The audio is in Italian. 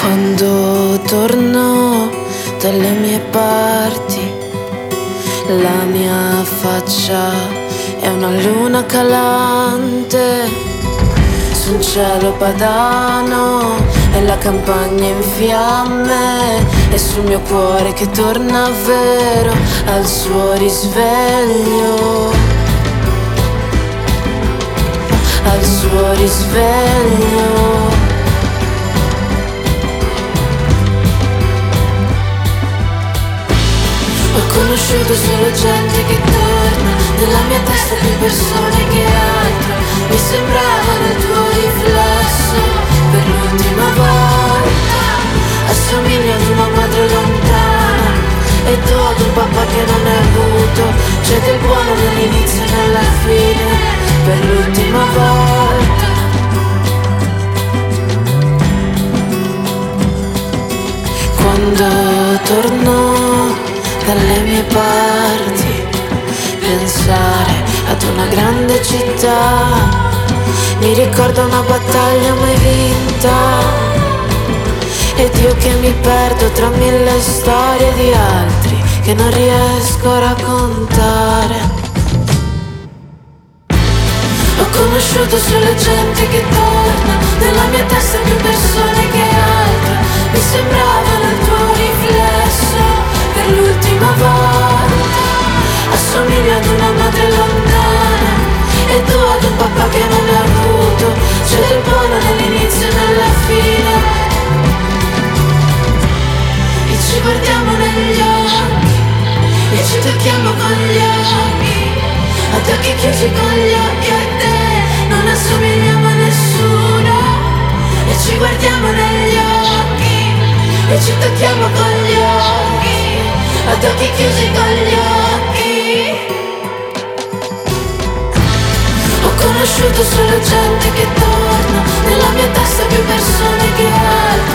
Quando torno dalle mie parti, la mia faccia è una luna calante su un cielo padano e la campagna in fiamme, e sul mio cuore che torna vero al suo risveglio, al suo risveglio. Ho conosciuto solo gente che torna, nella mia testa più persone che altro. Mi sembravano il tuo riflesso per l'ultima volta. Assomigli ad una madre lontana e tu ad un papà che non hai avuto. C'è del buono nell'inizio e nella fine per l'ultima volta. Quando torno dalle mie parti, pensare ad una grande città mi ricorda una battaglia mai vinta, ed io che mi perdo tra mille storie di altri che non riesco a raccontare. Ho conosciuto solo gente che torna, nella mia testa più persone che altre. Mi sembravano il tuo riflesso per l'ultima volta. Assomigli ad una madre lontana e tu ad un papà che non hai avuto. C'è del buono nell'inizio e nella fine, e ci guardiamo negli occhi e ci tocchiamo con gli occhi, ad occhi chiusi con gli occhi a te. Non assomigliamo a nessuno e ci guardiamo negli occhi e ci tocchiamo con gli occhi, ad occhi chiusi con gli occhi. Ho conosciuto solo gente che torna, nella mia testa più persone che altre.